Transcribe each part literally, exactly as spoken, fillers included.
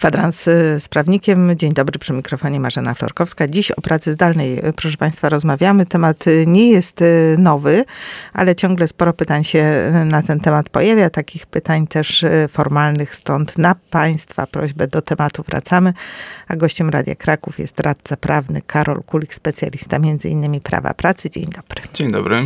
Kwadrans z prawnikiem. Dzień dobry, przy mikrofonie Marzena Florkowska. Dziś o pracy zdalnej, proszę Państwa, rozmawiamy. Temat nie jest nowy, ale ciągle sporo pytań się na ten temat pojawia. Takich pytań też formalnych, stąd na Państwa prośbę do tematu wracamy. A gościem Radia Kraków jest radca prawny Karol Kulik, specjalista między innymi prawa pracy. Dzień dobry. Dzień dobry.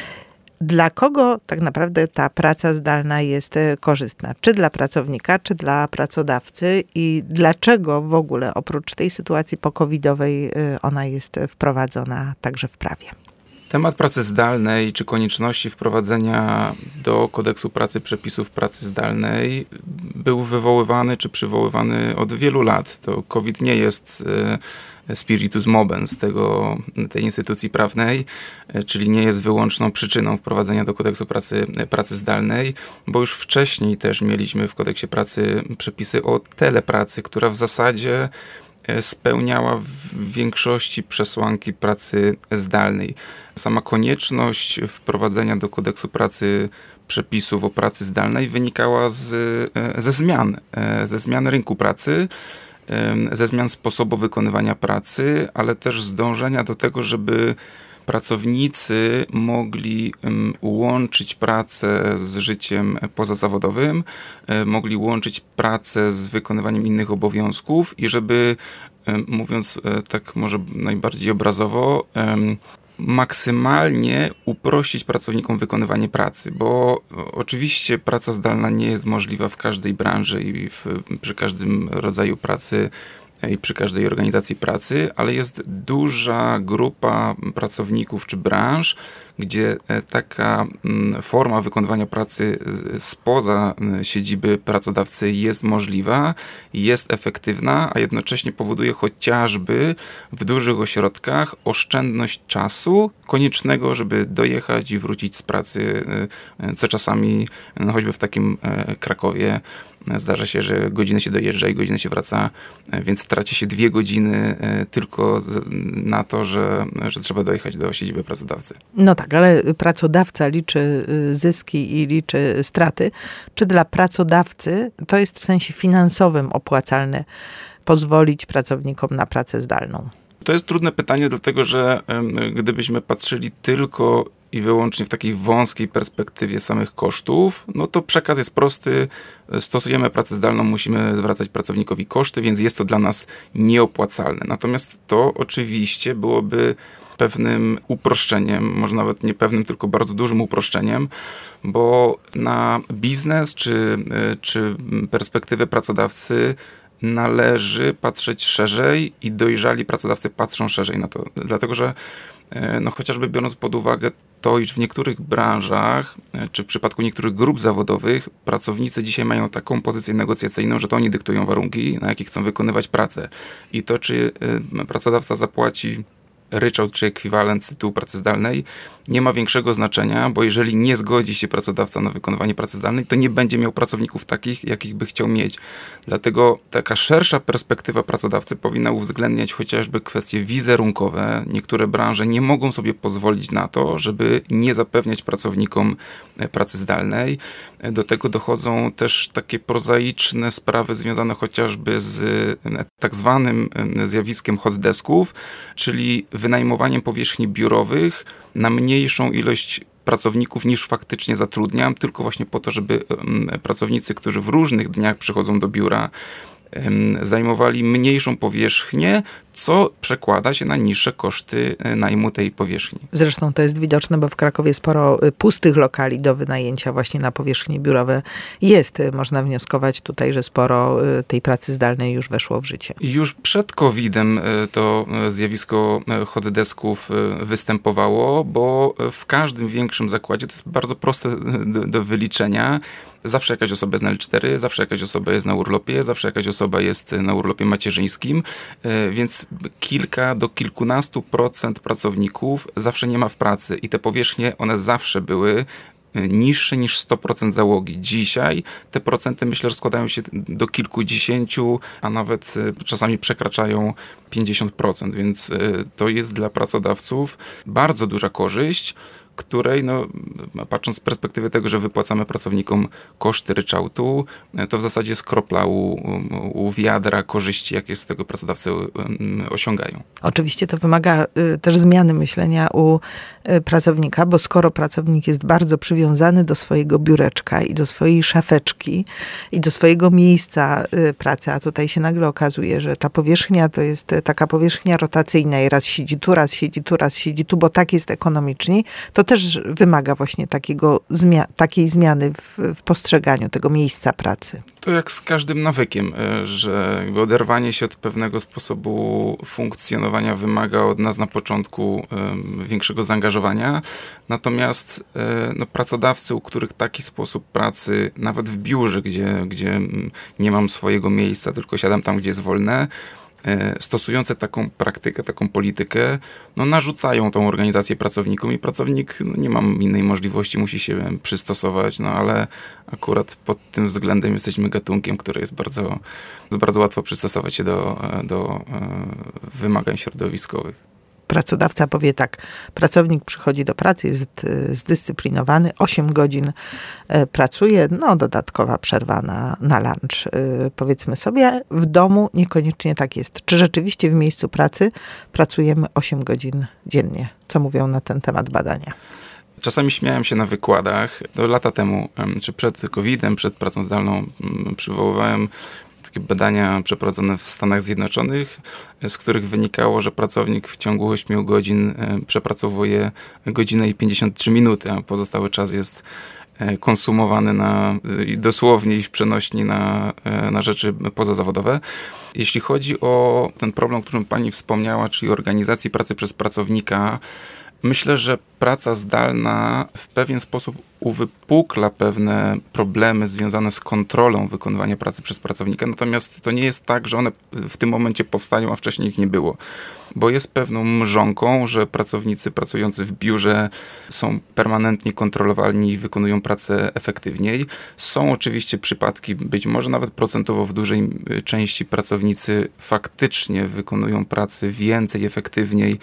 Dla kogo tak naprawdę ta praca zdalna jest korzystna? Czy dla pracownika, czy dla pracodawcy? I dlaczego w ogóle oprócz tej sytuacji pokowidowej ona jest wprowadzona także w prawie? Temat pracy zdalnej, czy konieczności wprowadzenia do kodeksu pracy przepisów pracy zdalnej był wywoływany, czy przywoływany od wielu lat. To COVID nie jest spiritus movens tego, tej instytucji prawnej, czyli nie jest wyłączną przyczyną wprowadzenia do kodeksu pracy, pracy zdalnej, bo już wcześniej też mieliśmy w kodeksie pracy przepisy o telepracy, która w zasadzie spełniała w większości przesłanki pracy zdalnej. Sama konieczność wprowadzenia do kodeksu pracy przepisów o pracy zdalnej wynikała z, ze zmian, ze zmian rynku pracy, ze zmian sposobu wykonywania pracy, ale też z dążenia do tego, żeby pracownicy mogli um, łączyć pracę z życiem pozazawodowym, um, mogli łączyć pracę z wykonywaniem innych obowiązków i żeby, um, mówiąc um, tak może najbardziej obrazowo, um, maksymalnie uprościć pracownikom wykonywanie pracy, bo oczywiście praca zdalna nie jest możliwa w każdej branży i w, przy każdym rodzaju pracy i przy każdej organizacji pracy, ale jest duża grupa pracowników czy branż, gdzie taka forma wykonywania pracy spoza siedziby pracodawcy jest możliwa, jest efektywna, a jednocześnie powoduje chociażby w dużych ośrodkach oszczędność czasu koniecznego, żeby dojechać i wrócić z pracy, co czasami, no choćby w takim Krakowie, zdarza się, że godzinę się dojeżdża i godzinę się wraca, więc traci się dwie godziny tylko na to, że, że trzeba dojechać do siedziby pracodawcy. No tak, ale pracodawca liczy zyski i liczy straty. Czy dla pracodawcy to jest w sensie finansowym opłacalne pozwolić pracownikom na pracę zdalną? To jest trudne pytanie, dlatego że gdybyśmy patrzyli tylko i wyłącznie w takiej wąskiej perspektywie samych kosztów, no to przekaz jest prosty. Stosujemy pracę zdalną, musimy zwracać pracownikowi koszty, więc jest to dla nas nieopłacalne. Natomiast to oczywiście byłoby pewnym uproszczeniem, może nawet nie pewnym, tylko bardzo dużym uproszczeniem, bo na biznes czy, czy perspektywę pracodawcy należy patrzeć szerzej i dojrzali pracodawcy patrzą szerzej na to. Dlatego, że no chociażby biorąc pod uwagę to, iż w niektórych branżach, czy w przypadku niektórych grup zawodowych, pracownicy dzisiaj mają taką pozycję negocjacyjną, że to oni dyktują warunki, na jakich chcą wykonywać pracę. I to, czy pracodawca zapłaci ryczałt czy ekwiwalent z tytułu pracy zdalnej, nie ma większego znaczenia, bo jeżeli nie zgodzi się pracodawca na wykonywanie pracy zdalnej, to nie będzie miał pracowników takich, jakich by chciał mieć. Dlatego taka szersza perspektywa pracodawcy powinna uwzględniać chociażby kwestie wizerunkowe. Niektóre branże nie mogą sobie pozwolić na to, żeby nie zapewniać pracownikom pracy zdalnej. Do tego dochodzą też takie prozaiczne sprawy związane chociażby z tak zwanym zjawiskiem hot desków, czyli wynajmowaniem powierzchni biurowych na mniejszą ilość pracowników niż faktycznie zatrudniam, tylko właśnie po to, żeby pracownicy, którzy w różnych dniach przychodzą do biura, zajmowali mniejszą powierzchnię, co przekłada się na niższe koszty najmu tej powierzchni. Zresztą to jest widoczne, bo w Krakowie sporo pustych lokali do wynajęcia właśnie na powierzchnie biurowe jest. Można wnioskować tutaj, że sporo tej pracy zdalnej już weszło w życie. Już przed kowidem to zjawisko hot desków występowało, bo w każdym większym zakładzie, to jest bardzo proste do, do wyliczenia, zawsze jakaś osoba jest na L cztery, zawsze jakaś osoba jest na urlopie, zawsze jakaś osoba jest na urlopie macierzyńskim, więc kilka do kilkunastu procent pracowników zawsze nie ma w pracy i te powierzchnie, one zawsze były niższe niż sto procent załogi. Dzisiaj te procenty, myślę, że składają się do kilkudziesięciu, a nawet czasami przekraczają pięćdziesiąt procent, więc to jest dla pracodawców bardzo duża korzyść, której, no, patrząc z perspektywy tego, że wypłacamy pracownikom koszty ryczałtu, to w zasadzie jest kropla u, u wiadra korzyści, jakie z tego pracodawcy osiągają. Oczywiście to wymaga też zmiany myślenia u pracownika, bo skoro pracownik jest bardzo przywiązany do swojego biureczka i do swojej szafeczki i do swojego miejsca pracy, a tutaj się nagle okazuje, że ta powierzchnia to jest taka powierzchnia rotacyjna i raz siedzi tu, raz siedzi tu, raz siedzi tu, bo tak jest ekonomiczniej, to też wymaga właśnie takiego, zmia- takiej zmiany w, w postrzeganiu tego miejsca pracy. To jak z każdym nawykiem, że jakby oderwanie się od pewnego sposobu funkcjonowania wymaga od nas na początku um, większego zaangażowania. Natomiast um, no, pracodawcy, u których taki sposób pracy, nawet w biurze, gdzie, gdzie nie mam swojego miejsca, tylko siadam tam, gdzie jest wolne, stosujące taką praktykę, taką politykę, no narzucają tą organizację pracownikom i pracownik no, nie ma innej możliwości, musi się przystosować, no ale akurat pod tym względem jesteśmy gatunkiem, który jest bardzo, bardzo łatwo przystosować się do, do wymagań środowiskowych. Pracodawca powie tak, pracownik przychodzi do pracy, jest zdyscyplinowany, osiem godzin pracuje, no dodatkowa przerwa na, na lunch, powiedzmy sobie. W domu niekoniecznie tak jest. Czy rzeczywiście w miejscu pracy pracujemy osiem godzin dziennie? Co mówią na ten temat badania? Czasami śmiałem się na wykładach. Do lata temu, czy przed kowidem, przed pracą zdalną, przywoływałem takie badania przeprowadzone w Stanach Zjednoczonych, z których wynikało, że pracownik w ciągu ośmiu godzin przepracowuje godzinę i pięćdziesiąt trzy minuty, a pozostały czas jest konsumowany na, dosłownie i w przenośni na, na rzeczy pozazawodowe. Jeśli chodzi o ten problem, o którym pani wspomniała, czyli organizacji pracy przez pracownika, myślę, że praca zdalna w pewien sposób uwypukla pewne problemy związane z kontrolą wykonywania pracy przez pracownika, natomiast to nie jest tak, że one w tym momencie powstają, a wcześniej ich nie było. Bo jest pewną mrzonką, że pracownicy pracujący w biurze są permanentnie kontrolowani i wykonują pracę efektywniej. Są oczywiście przypadki, być może nawet procentowo w dużej części pracownicy faktycznie wykonują pracę więcej, efektywniej,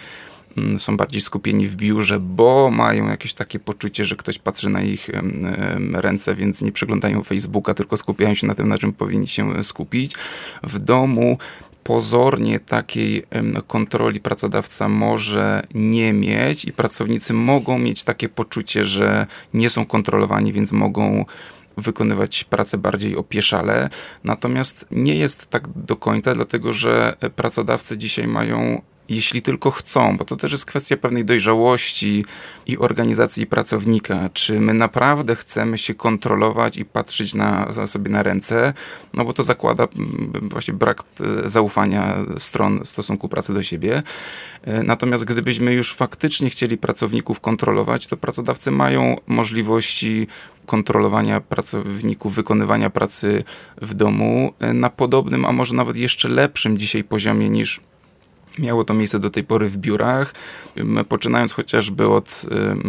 są bardziej skupieni w biurze, bo mają jakieś takie poczucie, że ktoś patrzy na ich ręce, więc nie przeglądają Facebooka, tylko skupiają się na tym, na czym powinni się skupić. W domu pozornie takiej kontroli pracodawca może nie mieć i pracownicy mogą mieć takie poczucie, że nie są kontrolowani, więc mogą wykonywać pracę bardziej opieszale. Natomiast nie jest tak do końca, dlatego że pracodawcy dzisiaj mają, jeśli tylko chcą, bo to też jest kwestia pewnej dojrzałości i organizacji pracownika. Czy my naprawdę chcemy się kontrolować i patrzeć na, sobie na ręce? No bo to zakłada właśnie brak zaufania stron w stosunku pracy do siebie. Natomiast gdybyśmy już faktycznie chcieli pracowników kontrolować, to pracodawcy mają możliwości kontrolowania pracowników, wykonywania pracy w domu na podobnym, a może nawet jeszcze lepszym dzisiaj poziomie niż miało to miejsce do tej pory w biurach, poczynając chociażby od,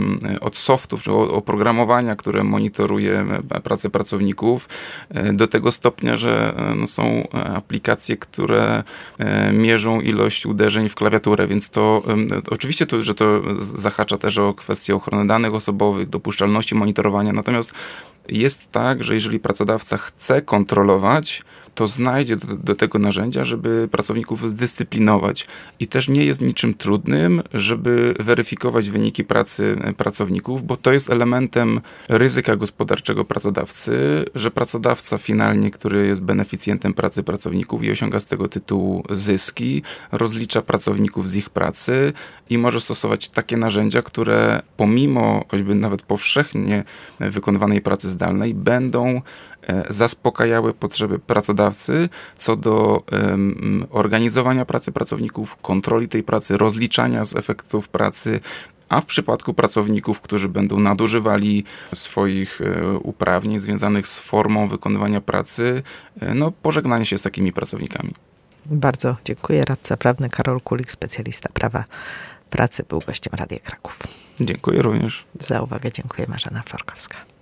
od softów, czy oprogramowania, które monitoruje pracę pracowników, do tego stopnia, że no, są aplikacje, które mierzą ilość uderzeń w klawiaturę, więc to oczywiście, to, że to zahacza też o kwestię ochrony danych osobowych, dopuszczalności monitorowania, natomiast jest tak, że jeżeli pracodawca chce kontrolować, to znajdzie do, do tego narzędzia, żeby pracowników zdyscyplinować. I też nie jest niczym trudnym, żeby weryfikować wyniki pracy pracowników, bo to jest elementem ryzyka gospodarczego pracodawcy, że pracodawca finalnie, który jest beneficjentem pracy pracowników i osiąga z tego tytułu zyski, rozlicza pracowników z ich pracy i może stosować takie narzędzia, które pomimo choćby nawet powszechnie wykonywanej pracy zdalnej będą zaspokajały potrzeby pracodawcy co do um, organizowania pracy pracowników, kontroli tej pracy, rozliczania z efektów pracy, a w przypadku pracowników, którzy będą nadużywali swoich e, uprawnień związanych z formą wykonywania pracy, e, no pożegnanie się z takimi pracownikami. Bardzo dziękuję. Radca prawny Karol Kulik, specjalista prawa pracy, był gościem Radia Kraków. Dziękuję również. Za uwagę dziękuję. Marzena Florkowska.